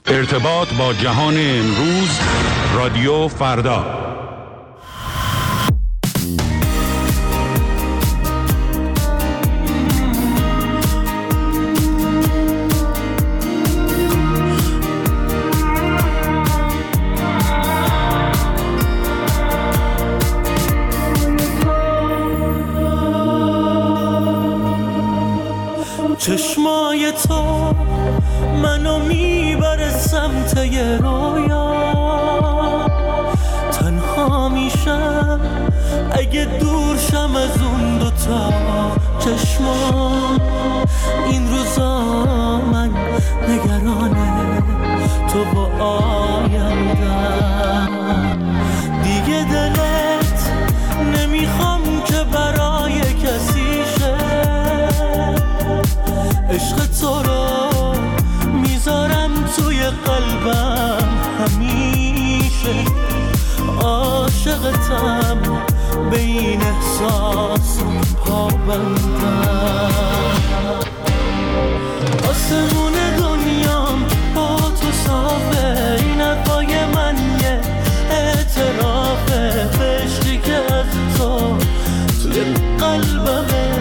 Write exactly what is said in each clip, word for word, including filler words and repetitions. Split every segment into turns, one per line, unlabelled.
ارتباط با جهان امروز، رادیو فردا.
چشمای تو منو میبره سمت یه رویا، تنها میشم اگه دور شم از اون دوتا چشما. این روزا من نگرانه تو با آیندم، دیگه دلت نمیخوام که برای کسی شه. عشق تو رو میذارم توی قلبم همیشه، عاشقتم به این احساس پابندم. آسمون دنیام با تو صافه، این حرفای من یه اعترافه به عشقی که از تو توی قلبمه.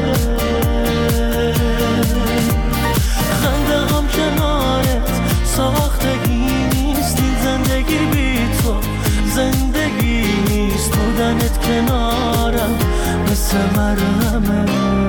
خنده‌ام کنارت ساختگی نیست، این زندگی بی تو زندگی نیست. بودنت کنارم مثل مرهمه.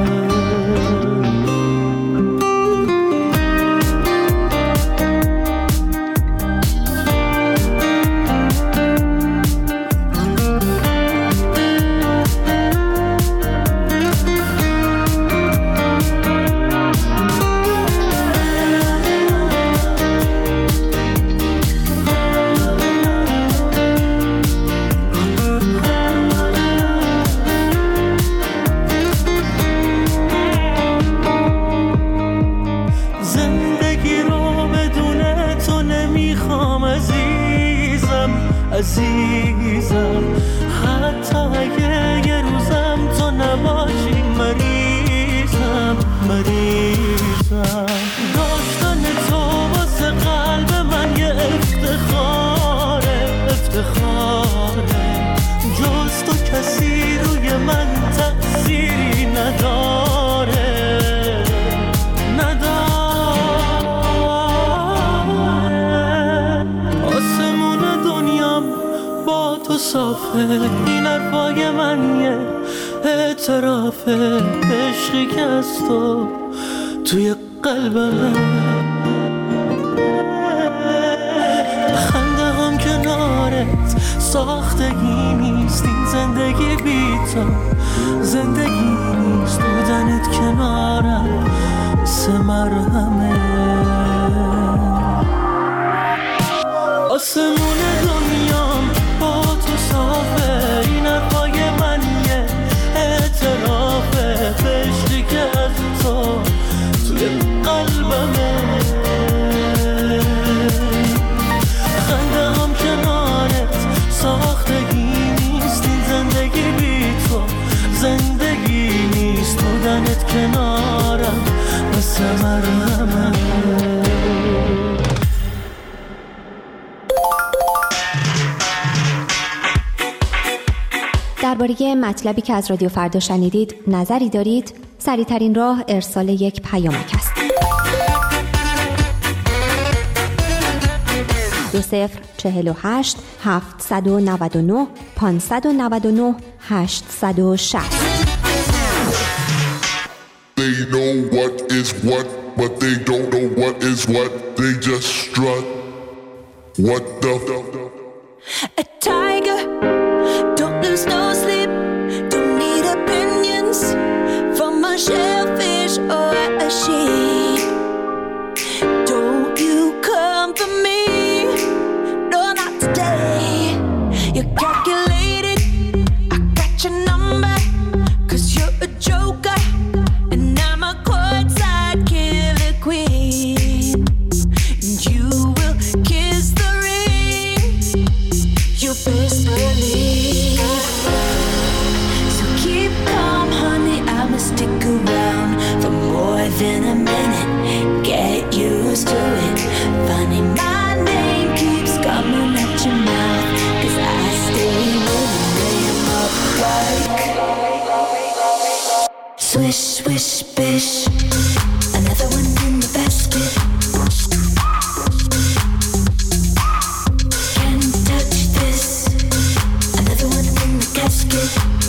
عزیزم حتی اگه یه روزم تو نباشی، مریضم مریضم. داشتن تو واسه قلب من یه افتخاره افتخاره. جز تو کسی روی من تأثیری نداره صافه. این حرفای من یه اعترافه به عشقی که از تو توی قلبم. خنده هم کنارت ساختگی نیست، این زندگی بی تو زندگی نیست. بودنت کنارم مثل مرهمه. آسمون دنیام با تو صافه، این حرفای من یه اعترافه به عشقی که از تو توی قلبمه. خنده هم کنارت ساختگی نیست، این زندگی بی تو زندگی نیست. بودنت کنارم مثل مرهمه.
درباره مطلبی که از رادیو فردا شنیدید نظری دارید؟ سریع‌ترین راه ارسال یک پیامک است. دو صفر چهل و هشت هفتصد و نود و نه پانصد و نود و نه هشتصد و شصت.
They know what is what, but they don't know what is what. They just strut. What the
A tiger, don't lose no sleep. Don't need opinions from a shellfish or a sheep. Don't you come for me, no not today. You calculated, I got your number, 'cause you're a joker and I'm a courtside killer queen. And you will kiss the ring, you swish, swish, bish. Another one in the basket. Can't touch this. Another one in the casket.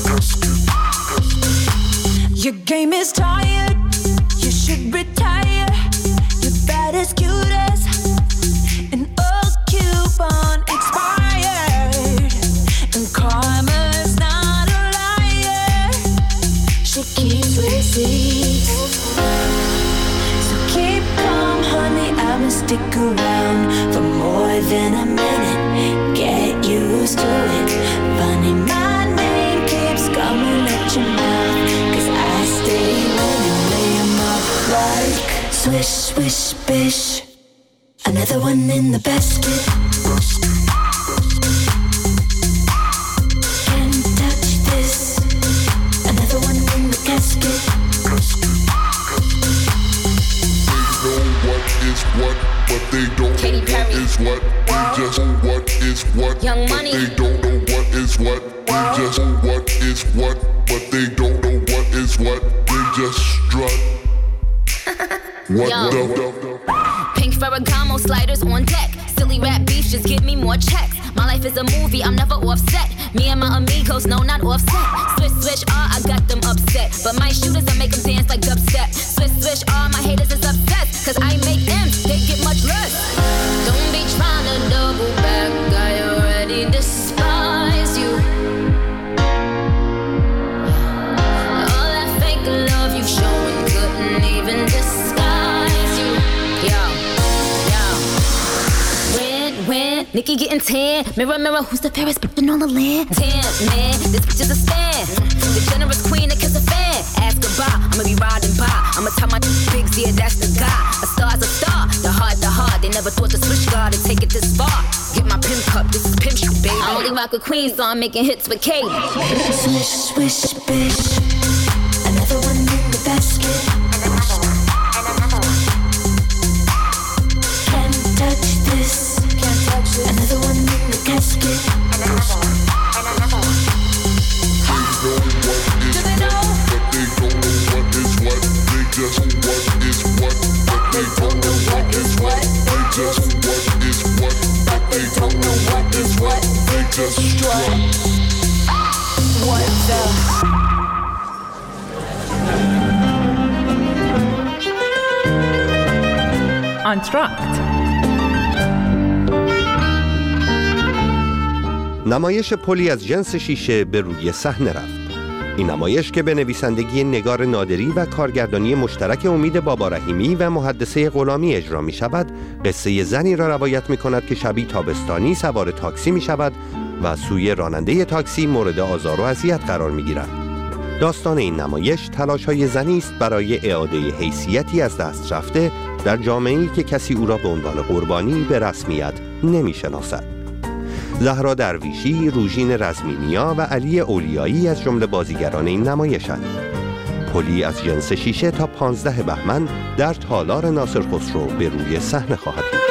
Your game is tired. You should retire. You're bad as cute as an old coupon expired. And karma's not a liar. She keeps receipts. So keep calm, honey. I will stick around for more than a minute. Get used to it. Funny, my name keeps coming at your mouth. Cause I stay winning, lay 'em up like swish, swish, bish. Another one in the basket. Can't touch this. Another one in the casket.
They know what is what, but they don't
Katy
know
Perry.
what is what. They just know what is what,
Young
but
Money.
they don't know what is what. They just know what is what, but they don't know what is what. They just strut. What
Yo.
the, the, the.
Pink Ferragamo sliders on deck. Silly rap beef, just give me more checks. My life is a movie, I'm never offset. Me and my amigos, no, not offset. Switch, switch, ah, I got them upset. But my shooters, I make them dance like dubstep. Switch, switch, ah, my haters is upset. Cause I make them, they get much less. Don't be trying to double back, I already despise you. All that fake love you showing couldn't even disguise you. Yo, yo. When, when, Nikki getting tan. Mirror, mirror, who's the fairest bitch on the land? Tan, man, this bitch is a stand. The generous queen that kiss a fan. Ask goodbye, I'ma be riding by. I'ma tell my bigs, yeah, that's the guy. A star's a star, the heart, the heart. They never thought the switch guard would take it this far. Get my pimp cup, this is pimp shit, baby. I only rock with queens, so I'm making hits with Katy.
Swish, swish, bish. Another one in the basket. Can't touch this. Can't touch this. Another one in the casket.
They know what is what, but they don't know what is what. They just know what is what, but they don't know what is what. They just know what is what, but they don't know what is what. They just strut.
What the?
آنتراکت.
نمایش پلی از جنس شیشه به روی صحنه رفت. این نمایش که به نویسندگی نگار نادری و کارگردانی مشترک امید بابا رحیمی و محدثه غلامی اجرا می شود، قصه زنی را روایت می کند که شبی تابستانی سوار تاکسی می شود و سوی راننده تاکسی مورد آزار و اذیت قرار می گیرد. داستان این نمایش تلاش‌های زنی است برای اعاده حیثیتی از دست رفته در جامعه‌ای که کسی او را به عنوان قربانی به رسمیت نمی‌شناسد. زهرا درویشی، روژین رزمینیا و علی اولیایی از جمله بازیگران این نمایشند. پلی از جنس شیشه تا پانزده بهمن در تالار ناصر خسرو به روی صحنه خواهد بود.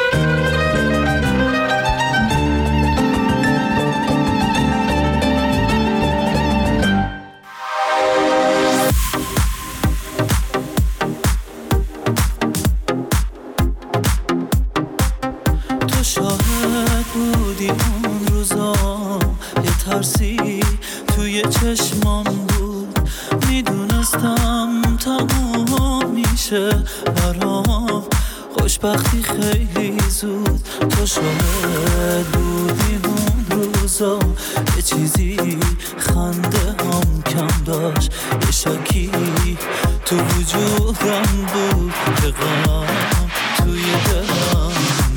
چشمام بود میدونستم تموم میشه برام خوشبختی خیلی زود تو شاهد بودی اون روزا یه چیزی خنده هم کم داشت یه شکی تو وجودم بود که غم توی دلم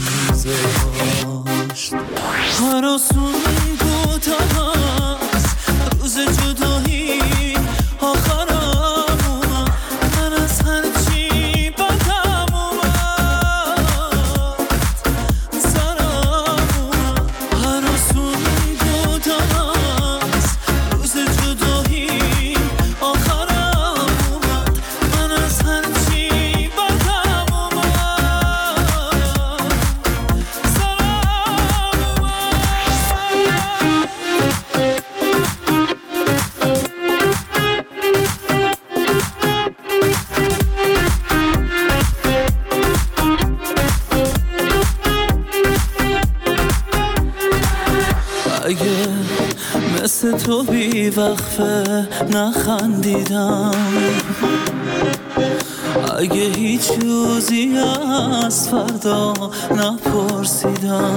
میذاشت هراسون بود روز جدایی آخرم اومد من از هرچی بدم اومد سرم اومد هراسونی بودم از روز جدایی آخرم اومد من از هرچی بدم اومد مثل تو بی وقفه نخندیدم. اگه هیچ روزی از فردا نپرسیدم،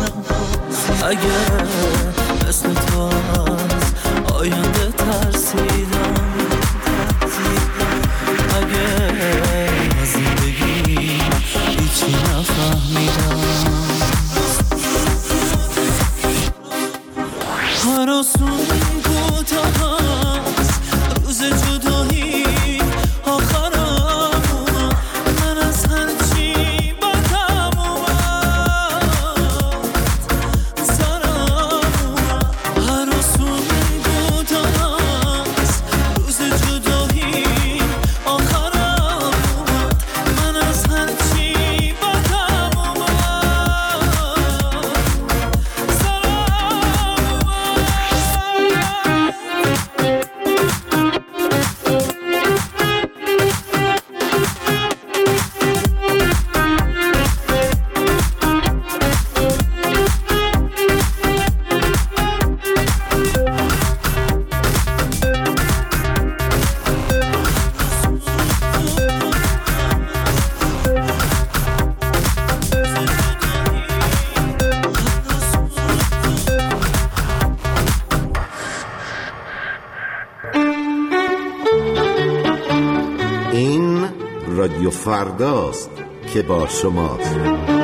اگه مثل تو از آینده ترسیدم، اگه از زندگی هیچی نفهمیدم. هر آسون کوتاه است روز جدایی آخرم اومد، من از هرچی بدم اومد سرم اومد. هر آسون کوتاه است روز جدایی آخرم اومد، من از هرچی بدم اومد سرم
این رادیو فرداست که با شماست.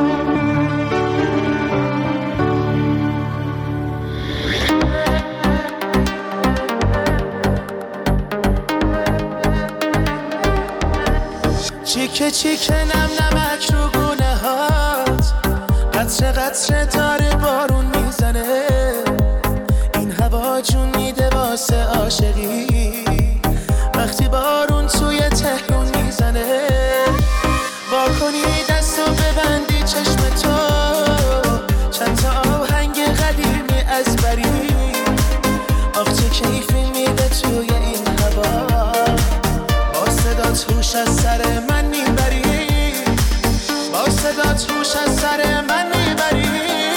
چیکه چیکه نم نمک رو گونه هات، قطره قطره داره بارون میزنه، این هوا جون میده واسه عاشقی وقتی بارون توی تهرون میزنه. واکنی دستو ببندی چشم تو، چند تا آهنگ قدیمی از بری، آخ چه کیفی میده توی این هوا، با صدات هوش از سر من میبری، با صدات هوش از سر من میبری.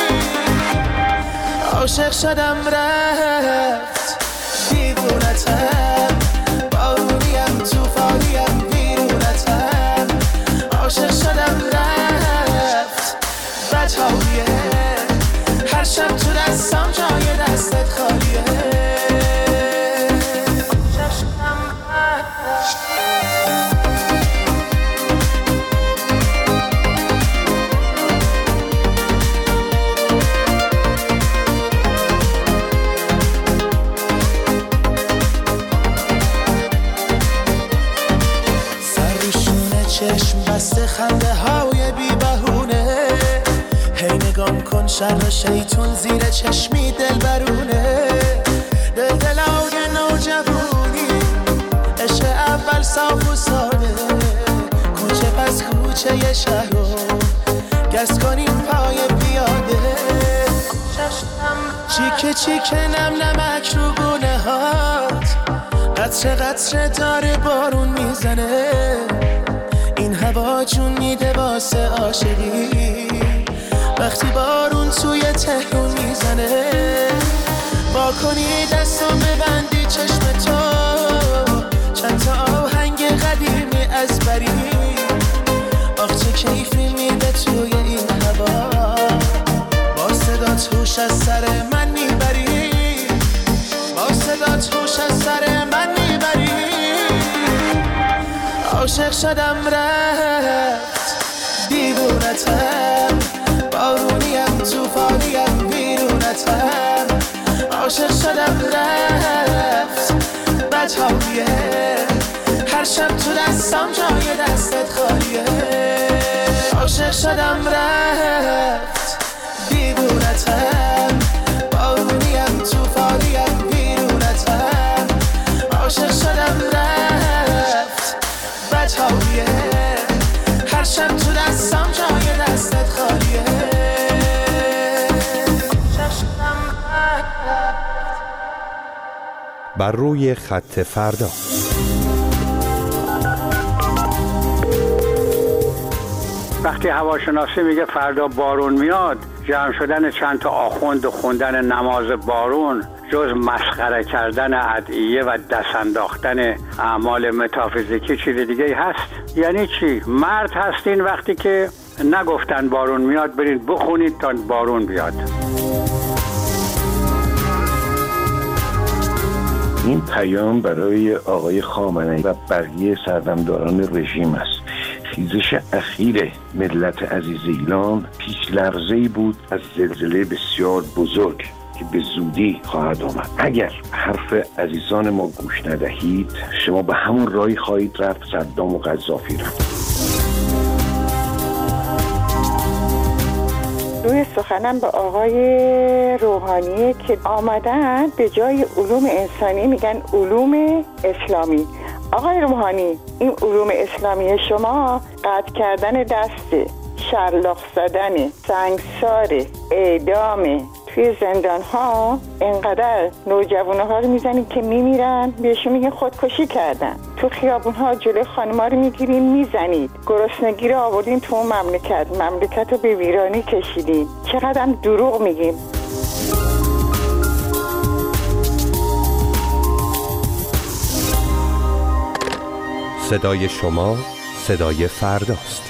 عاشق شدم رفت دیوونتم، بارونیم توفانیم بیرونتم. عاشق شدم رفت بدهاییه، هر شب تو دستم جای دستت خالیه. عاشق شدم رفت چشم بسته خنده های بی بهونه، هی نگام کن شر شیطون زیر چشمی دل برونه. دل دلای نوجوانی عشق اول صاف و ساده، کوچه پس کوچه ی شهر رو گز کنیم پای پیاده. چیکه چیکه نم نمک رو گونه هات، قطره قطره داره بارون میزنه، این هوا جون میده واسه عاشقی وقتی بارون توی تهرون میزنه. واکنی دستو ببندی چشم تو، چند تا آهنگ قدیمی از بری، آخ چه کیفی میده توی این هوا، با صدات هوش از سر من میبری، با صدات هوش از سر من میبری. عاشق شدم رفت دیوونتم، بارونیم توفانیم بیرونتم. عاشق شدم رفت بدهاییه، هر شب تو دستم جای دستت خالیه. عاشق شدم رفت دیوونتم، بارونیم توفانیم بیرونتم. عاشق شدم رفت بدهاییه، هر شب تو دستم جای دستت خالیه.
بر روی خط فردا.
وقتی هواشناسی میگه فردا بارون میاد، جمع شدن چند تا آخوند و خوندن نماز بارون، جز مسخره کردن ادعیه و دست انداختن اعمال متافیزیکی چیز دیگه ای هست؟ یعنی چی؟ مرد هستین وقتی که نگفتن بارون میاد برین بخونید تا بارون بیاد.
این پیام برای آقای خامنه‌ای و بقیه سردمداران رژیم است. خیزش اخیر ملت عزیز ایران پیش لرزه‌ای بود از زلزله بسیار بزرگ که به زودی خواهد آمد. اگر حرف عزیزان ما گوش ندهید شما به همون راهی خواهید رفت صدام و قذافی رفت.
روی سخنم به آقای روحانی که آمدن به جای علوم انسانی میگن علوم اسلامی. آقای روحانی، این علوم اسلامی شما قطع کردن دسته، شلاق زدن، سنگسار، اعدام، توی زندان ها اینقدر نوجوانه ها رو میزنید که میمیرن، بهشون میگن خودکشی کردن. تو خیابون ها جلوی خانم ها رو میگیرین میزنید، گرسنگی رو آوردین تو اون مملکت، مملکت رو به ویرانی کشیدین. چقدر هم دروغ میگیم.
صدای شما صدای فرداست.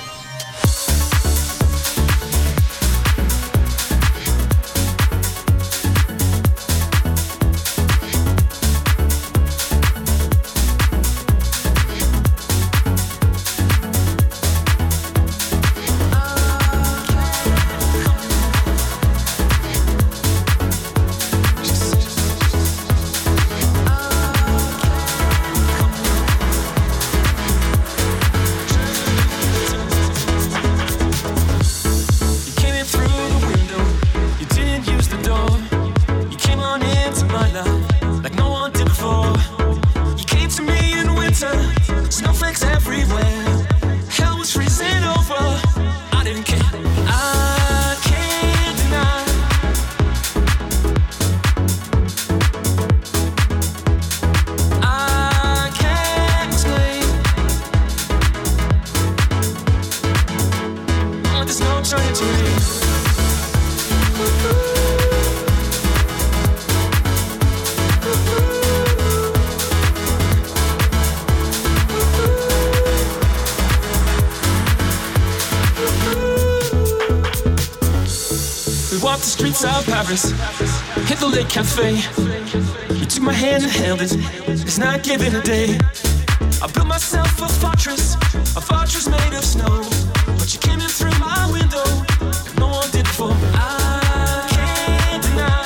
Walked the streets of Paris, hit the Lake Cafe. You took my hand and held it, it's not given a day. I built myself a fortress, a fortress made of snow. But you came in through my window, no one did before. I can't deny.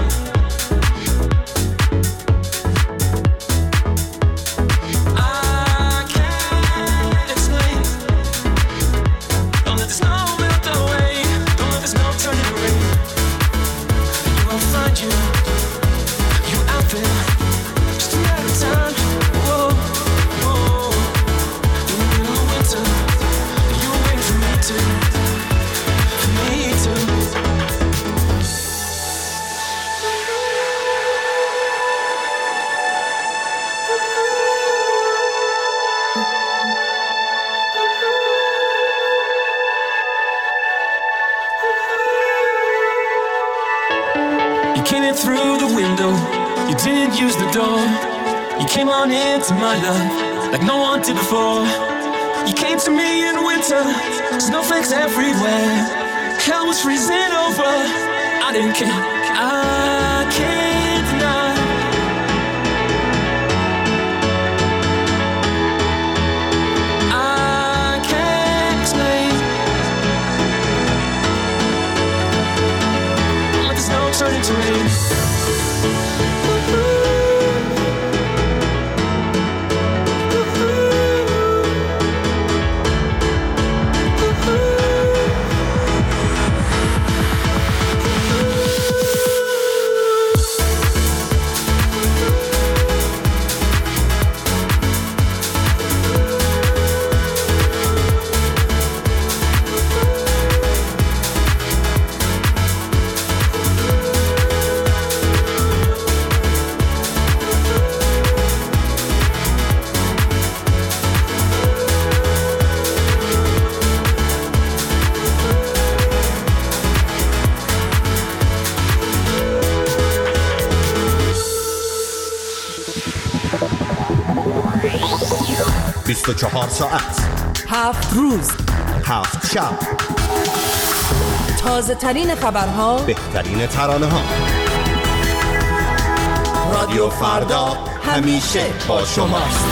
I can't explain. Don't let the snow melt away, don't let the snow turn it away. You will find you, you out there, just a matter of time. Whoa, whoa. In the middle of winter, you were waiting for me to, for me to. You came in through the window, you didn't use the door. You came on into my life like no one did before. You came to me in winter, snowflakes everywhere. Hell was freezing over, I didn't care. I can't deny. I can't explain. Let the snow turn into rain.
بیست و چهار ساعت،
هفت روز،
هفت شب،
تازه ترین خبرها،
بهترین ترانه ها. رادیو فردا همیشه با شماست.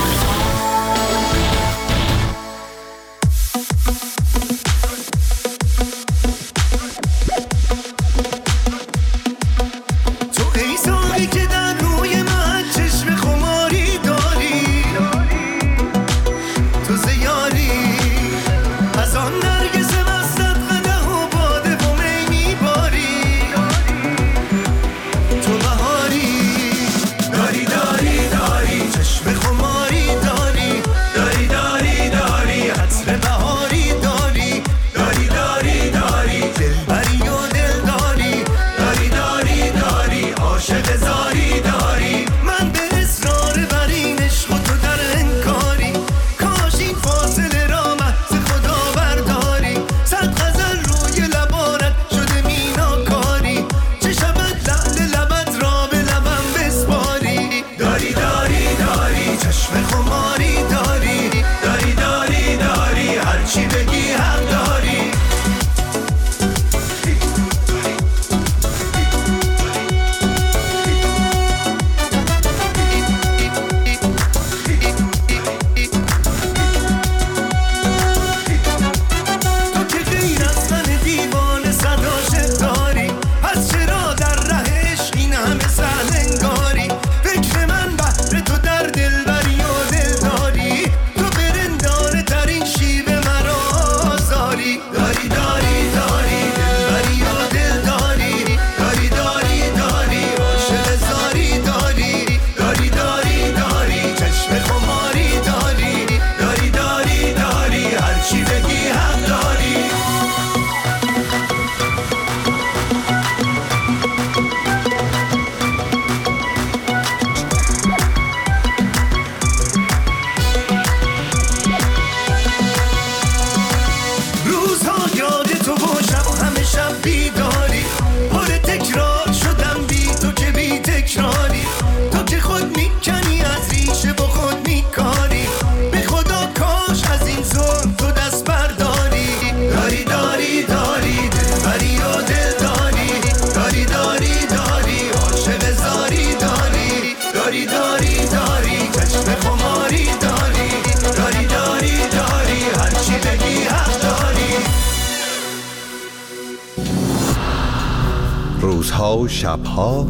روزها و شبها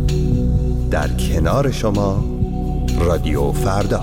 در کنار شما، رادیو فردا.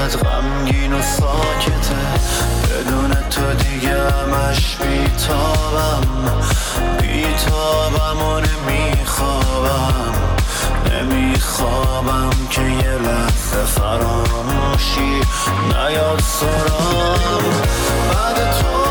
دلت غمگین و ساکته، بدون تو دیگه همش بیتابم بیتابم و نمیخوابم نمیخوابم که یه لحظه فراموشی نیاد سرام بعد تو